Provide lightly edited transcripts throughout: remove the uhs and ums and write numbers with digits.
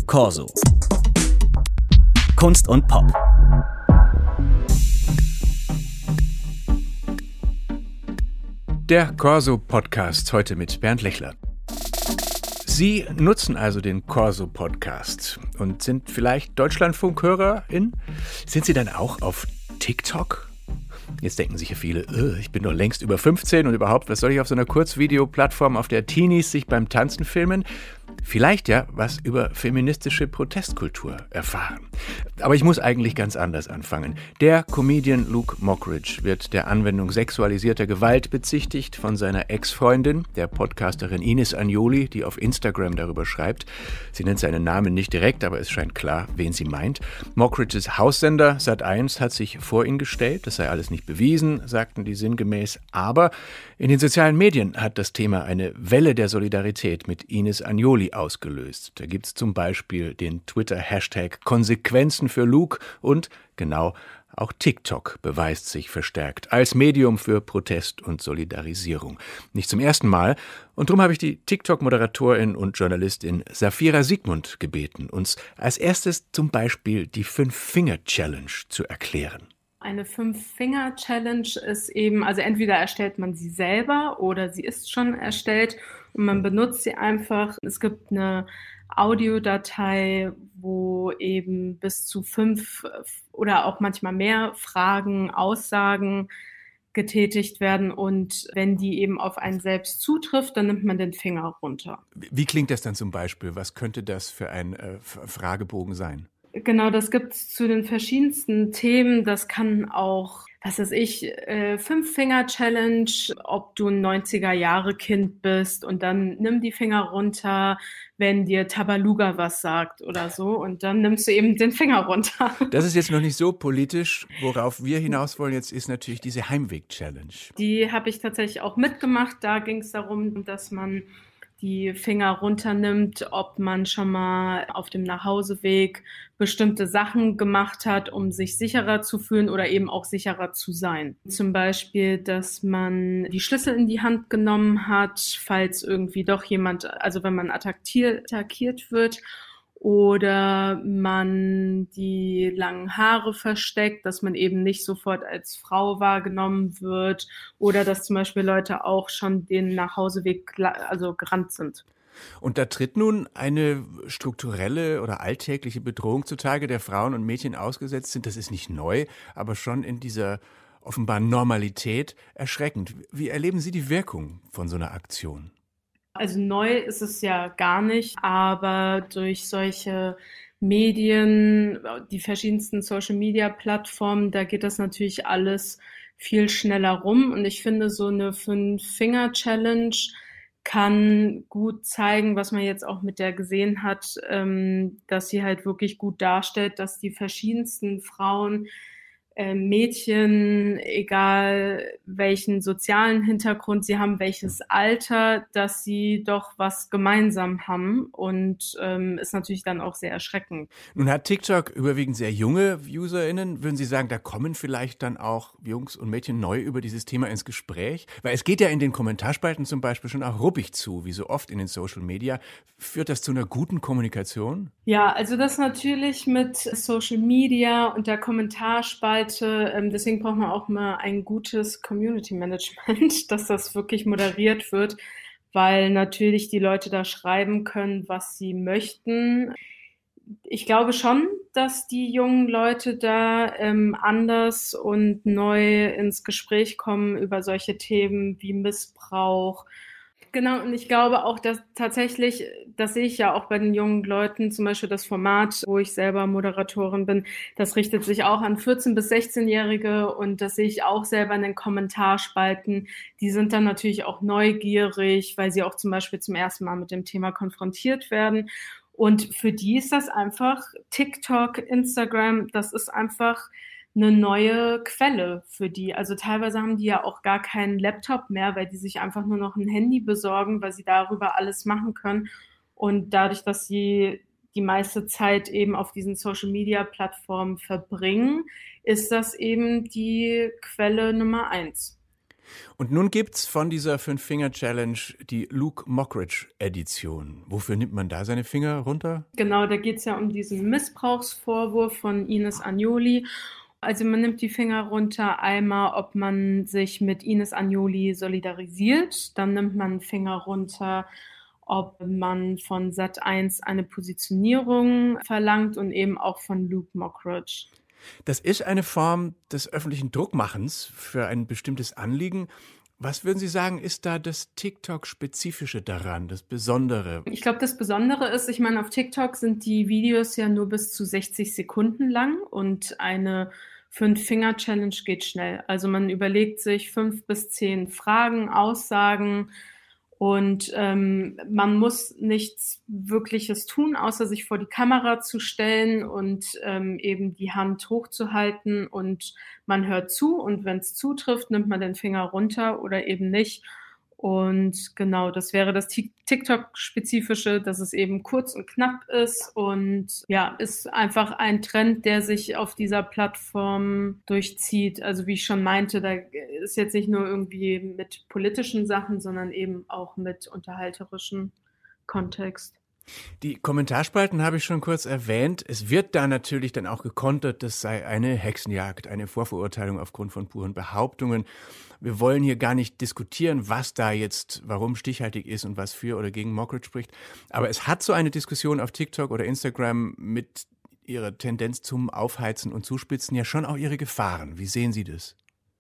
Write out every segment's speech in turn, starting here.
Corso. Kunst und Pop. Der Corso-Podcast heute mit Bernd Lechler. Sie nutzen also den Corso-Podcast und sind vielleicht Deutschlandfunk-HörerInnen? Sind Sie dann auch auf TikTok? Jetzt denken sich ja viele, ich bin doch längst über 15 und überhaupt, was soll ich auf so einer Kurzvideoplattform, auf der Teenies sich beim Tanzen filmen? Vielleicht ja was über feministische Protestkultur erfahren. Aber ich muss eigentlich ganz anders anfangen. Der Comedian Luke Mockridge wird der Anwendung sexualisierter Gewalt bezichtigt von seiner Ex-Freundin, der Podcasterin Ines Agnoli, die auf Instagram darüber schreibt. Sie nennt seinen Namen nicht direkt, aber es scheint klar, wen sie meint. Mockridges Haussender Sat.1 hat sich vor ihn gestellt. Das sei alles nicht bewiesen, sagten die sinngemäß. Aber in den sozialen Medien hat das Thema eine Welle der Solidarität mit Ines Agnoli ausgelöst. Da gibt es zum Beispiel den Twitter-Hashtag Konsequenzen für Luke und, genau, auch TikTok beweist sich verstärkt als Medium für Protest und Solidarisierung. Nicht zum ersten Mal. Und darum habe ich die TikTok-Moderatorin und Journalistin Safira Siegmund gebeten, uns als erstes zum Beispiel die 5-Finger-Challenge zu erklären. Eine 5-Finger-Challenge ist eben, also entweder erstellt man sie selber oder sie ist schon erstellt und man benutzt sie einfach. Es gibt eine Audiodatei, wo eben bis zu 5 oder auch manchmal mehr Fragen, Aussagen getätigt werden und wenn die eben auf einen selbst zutrifft, dann nimmt man den Finger runter. Wie klingt das dann zum Beispiel? Was könnte das für ein Fragebogen sein? Genau, das gibt's zu den verschiedensten Themen. Das kann auch, was weiß ich, 5-Finger-Challenge, ob du ein 90er-Jahre-Kind bist und dann nimm die Finger runter, wenn dir Tabaluga was sagt oder so und dann nimmst du eben den Finger runter. Das ist jetzt noch nicht so politisch. Worauf wir hinaus wollen jetzt ist natürlich diese Heimweg-Challenge. Die habe ich tatsächlich auch mitgemacht. Da ging es darum, dass man die Finger runternimmt, ob man schon mal auf dem Nachhauseweg bestimmte Sachen gemacht hat, um sich sicherer zu fühlen oder eben auch sicherer zu sein. Zum Beispiel, dass man die Schlüssel in die Hand genommen hat, falls irgendwie doch jemand, also wenn man attackiert wird, oder man die langen Haare versteckt, dass man eben nicht sofort als Frau wahrgenommen wird oder dass zum Beispiel Leute auch schon den Nachhauseweg gerannt sind. Und da tritt nun eine strukturelle oder alltägliche Bedrohung zutage, der Frauen und Mädchen ausgesetzt sind. Das ist nicht neu, aber schon in dieser offenbar Normalität erschreckend. Wie erleben Sie die Wirkung von so einer Aktion? Also neu ist es ja gar nicht, aber durch solche Medien, die verschiedensten Social-Media-Plattformen, da geht das natürlich alles viel schneller rum. Und ich finde, so eine 5-Finger-Challenge kann gut zeigen, was man jetzt auch mit der gesehen hat, dass sie halt wirklich gut darstellt, dass die verschiedensten Frauen, Mädchen, egal welchen sozialen Hintergrund sie haben, welches Alter, dass sie doch was gemeinsam haben und ist natürlich dann auch sehr erschreckend. Nun hat TikTok überwiegend sehr junge UserInnen. Würden Sie sagen, da kommen vielleicht dann auch Jungs und Mädchen neu über dieses Thema ins Gespräch? Weil es geht ja in den Kommentarspalten zum Beispiel schon auch ruppig zu, wie so oft in den Social Media. Führt das zu einer guten Kommunikation? Ja, also das natürlich mit Social Media und der Kommentarspalte. Deswegen braucht man auch mal ein gutes Community Management, dass das wirklich moderiert wird, weil natürlich die Leute da schreiben können, was sie möchten. Ich glaube schon, dass die jungen Leute da anders und neu ins Gespräch kommen über solche Themen wie Missbrauch. Genau, und ich glaube auch, dass tatsächlich, das sehe ich ja auch bei den jungen Leuten, zum Beispiel das Format, wo ich selber Moderatorin bin, das richtet sich auch an 14- bis 16-Jährige und das sehe ich auch selber in den Kommentarspalten. Die sind dann natürlich auch neugierig, weil sie auch zum Beispiel zum ersten Mal mit dem Thema konfrontiert werden. Und für die ist das einfach TikTok, Instagram, das ist einfach eine neue Quelle für die. Also teilweise haben die ja auch gar keinen Laptop mehr, weil die sich einfach nur noch ein Handy besorgen, weil sie darüber alles machen können. Und dadurch, dass sie die meiste Zeit eben auf diesen Social-Media-Plattformen verbringen, ist das eben die Quelle Nummer 1. Und nun gibt's von dieser Fünf-Finger-Challenge die Luke Mockridge-Edition. Wofür nimmt man da seine Finger runter? Genau, da geht es ja um diesen Missbrauchsvorwurf von Ines Agnoli. Also man nimmt die Finger runter, einmal, ob man sich mit Ines Agnoli solidarisiert. Dann nimmt man einen Finger runter, ob man von Sat.1 eine Positionierung verlangt und eben auch von Luke Mockridge. Das ist eine Form des öffentlichen Druckmachens für ein bestimmtes Anliegen. Was würden Sie sagen, ist da das TikTok-Spezifische daran, das Besondere? Ich glaube, das Besondere ist, ich meine, auf TikTok sind die Videos ja nur bis zu 60 Sekunden lang und eine Fünf-Finger-Challenge geht schnell. Also man überlegt sich 5 bis 10 Fragen, Aussagen und man muss nichts Wirkliches tun, außer sich vor die Kamera zu stellen und eben die Hand hochzuhalten und man hört zu und wenn es zutrifft, nimmt man den Finger runter oder eben nicht. Und genau, das wäre das TikTok-Spezifische, dass es eben kurz und knapp ist und ja, ist einfach ein Trend, der sich auf dieser Plattform durchzieht. Also wie ich schon meinte, da ist jetzt nicht nur irgendwie mit politischen Sachen, sondern eben auch mit unterhalterischem Kontext. Die Kommentarspalten habe ich schon kurz erwähnt. Es wird da natürlich dann auch gekontert, das sei eine Hexenjagd, eine Vorverurteilung aufgrund von puren Behauptungen. Wir wollen hier gar nicht diskutieren, was da jetzt, warum stichhaltig ist und was für oder gegen Mockridge spricht. Aber es hat so eine Diskussion auf TikTok oder Instagram mit ihrer Tendenz zum Aufheizen und Zuspitzen ja schon auch ihre Gefahren. Wie sehen Sie das?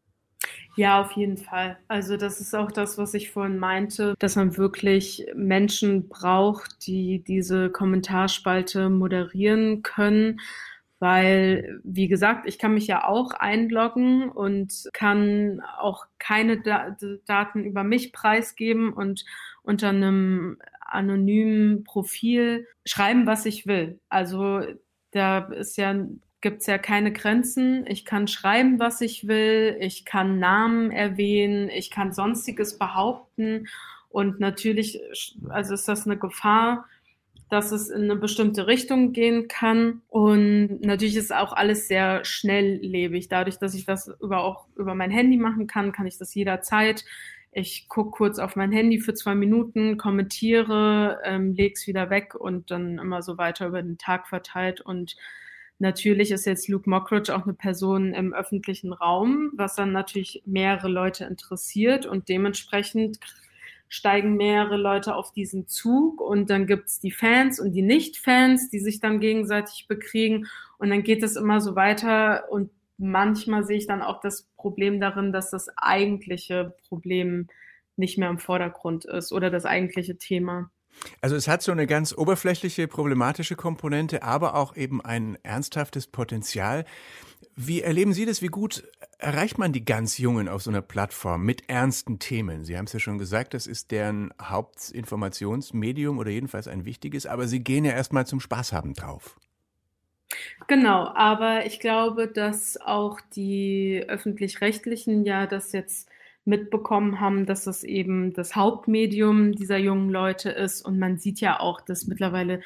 Ja, auf jeden Fall. Also das ist auch das, was ich vorhin meinte, dass man wirklich Menschen braucht, die diese Kommentarspalte moderieren können, weil, wie gesagt, ich kann mich ja auch einloggen und kann auch keine Daten über mich preisgeben und unter einem anonymen Profil schreiben, was ich will. Also gibt's ja keine Grenzen. Ich kann schreiben, was ich will. Ich kann Namen erwähnen. Ich kann Sonstiges behaupten. Und natürlich, also ist das eine Gefahr, dass es in eine bestimmte Richtung gehen kann. Und natürlich ist auch alles sehr schnelllebig. Dadurch, dass ich das auch über mein Handy machen kann, kann ich das jederzeit. Ich gucke kurz auf mein Handy für 2 Minuten, kommentiere, leg's wieder weg und dann immer so weiter über den Tag verteilt. Und natürlich ist jetzt Luke Mockridge auch eine Person im öffentlichen Raum, was dann natürlich mehrere Leute interessiert und dementsprechend steigen mehrere Leute auf diesen Zug und dann gibt's die Fans und die Nicht-Fans, die sich dann gegenseitig bekriegen und dann geht es immer so weiter und manchmal sehe ich dann auch das Problem darin, dass das eigentliche Problem nicht mehr im Vordergrund ist oder das eigentliche Thema. Also es hat so eine ganz oberflächliche, problematische Komponente, aber auch eben ein ernsthaftes Potenzial. Wie erleben Sie das? Wie gut erreicht man die ganz Jungen auf so einer Plattform mit ernsten Themen? Sie haben es ja schon gesagt, das ist deren Hauptinformationsmedium oder jedenfalls ein wichtiges, aber Sie gehen ja erstmal zum Spaß haben drauf. Genau, aber ich glaube, dass auch die Öffentlich-Rechtlichen ja das jetzt mitbekommen haben, dass das eben das Hauptmedium dieser jungen Leute ist. Und man sieht ja auch, dass mittlerweile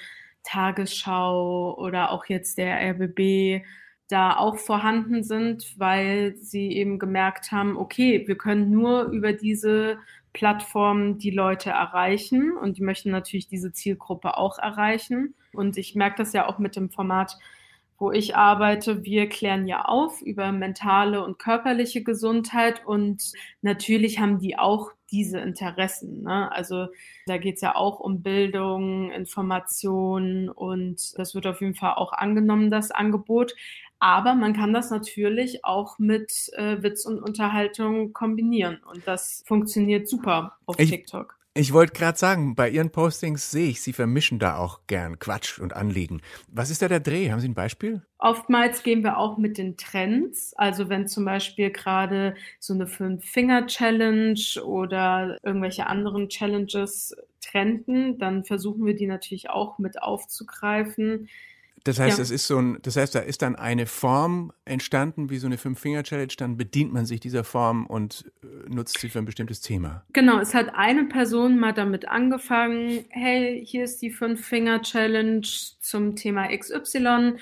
Tagesschau oder auch jetzt der RBB da auch vorhanden sind, weil sie eben gemerkt haben, okay, wir können nur über diese Plattform die Leute erreichen und die möchten natürlich diese Zielgruppe auch erreichen. Und ich merke das ja auch mit dem Format, wo ich arbeite. Wir klären ja auf über mentale und körperliche Gesundheit und natürlich haben die auch diese Interessen, ne? Also da geht's ja auch um Bildung, Information und das wird auf jeden Fall auch angenommen, das Angebot. Aber man kann das natürlich auch mit Witz und Unterhaltung kombinieren und das funktioniert super auf TikTok. Ich wollte gerade sagen, bei Ihren Postings sehe ich, Sie vermischen da auch gern Quatsch und Anliegen. Was ist da der Dreh? Haben Sie ein Beispiel? Oftmals gehen wir auch mit den Trends. Also wenn zum Beispiel gerade so eine 5-Finger-Challenge oder irgendwelche anderen Challenges trenden, dann versuchen wir die natürlich auch mit aufzugreifen. Das heißt, da ist dann eine Form entstanden, wie so eine 5-Finger-Challenge, dann bedient man sich dieser Form und nutzt sie für ein bestimmtes Thema. Genau, es hat eine Person mal damit angefangen, hey, hier ist die 5-Finger-Challenge zum Thema XY.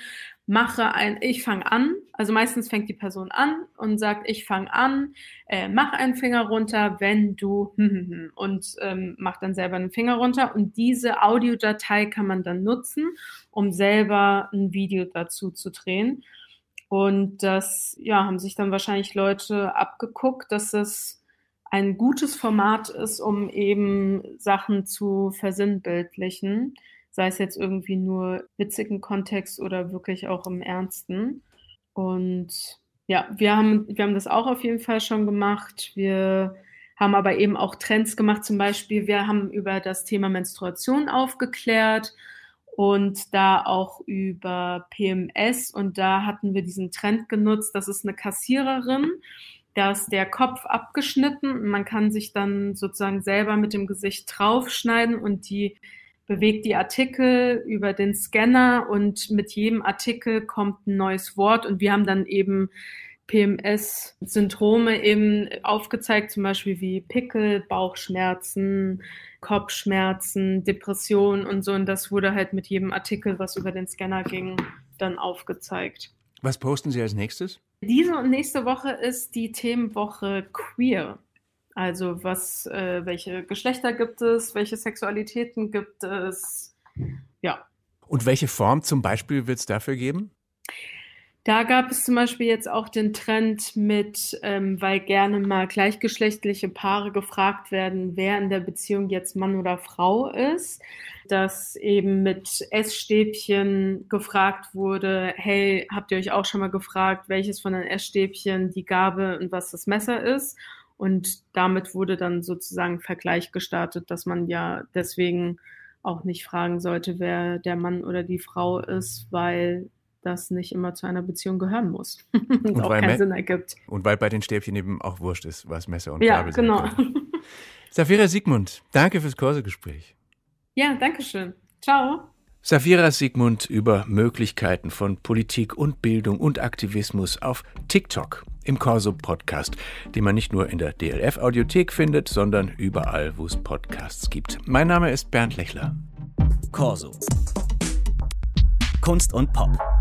ich fange an, also meistens fängt die Person an und sagt, ich fange an, mach einen Finger runter, wenn du und macht dann selber einen Finger runter und diese Audiodatei kann man dann nutzen, um selber ein Video dazu zu drehen und das haben sich dann wahrscheinlich Leute abgeguckt, dass es ein gutes Format ist, um eben Sachen zu versinnbildlichen. Sei es jetzt irgendwie nur witzigen Kontext oder wirklich auch im Ernsten. Und ja, wir haben das auch auf jeden Fall schon gemacht. Wir haben aber eben auch Trends gemacht. Zum Beispiel, wir haben über das Thema Menstruation aufgeklärt und da auch über PMS. Und da hatten wir diesen Trend genutzt. Das ist eine Kassiererin. Da ist der Kopf abgeschnitten. Man kann sich dann sozusagen selber mit dem Gesicht draufschneiden und die bewegt die Artikel über den Scanner und mit jedem Artikel kommt ein neues Wort und wir haben dann eben PMS-Syndrome eben aufgezeigt, zum Beispiel wie Pickel, Bauchschmerzen, Kopfschmerzen, Depression und so und das wurde halt mit jedem Artikel, was über den Scanner ging, dann aufgezeigt. Was posten Sie als nächstes? Diese und nächste Woche ist die Themenwoche Queer. Also welche Geschlechter gibt es, welche Sexualitäten gibt es, ja. Und welche Form zum Beispiel wird es dafür geben? Da gab es zum Beispiel jetzt auch den Trend mit, weil gerne mal gleichgeschlechtliche Paare gefragt werden, wer in der Beziehung jetzt Mann oder Frau ist, dass eben mit Essstäbchen gefragt wurde, hey, habt ihr euch auch schon mal gefragt, welches von den Essstäbchen die Gabel und was das Messer ist? Und damit wurde dann sozusagen Vergleich gestartet, dass man ja deswegen auch nicht fragen sollte, wer der Mann oder die Frau ist, weil das nicht immer zu einer Beziehung gehören muss und auch keinen Sinn ergibt. Und weil bei den Stäbchen eben auch wurscht ist, was Messer und Gabel sind. Ja, genau. Safira Siegmund, danke fürs Corso-Gespräch. Ja, danke schön. Ciao. Safira Siegmund über Möglichkeiten von Politik und Bildung und Aktivismus auf TikTok im Corso-Podcast, den man nicht nur in der DLF-Audiothek findet, sondern überall, wo es Podcasts gibt. Mein Name ist Bernd Lechler. Corso. Kunst und Pop.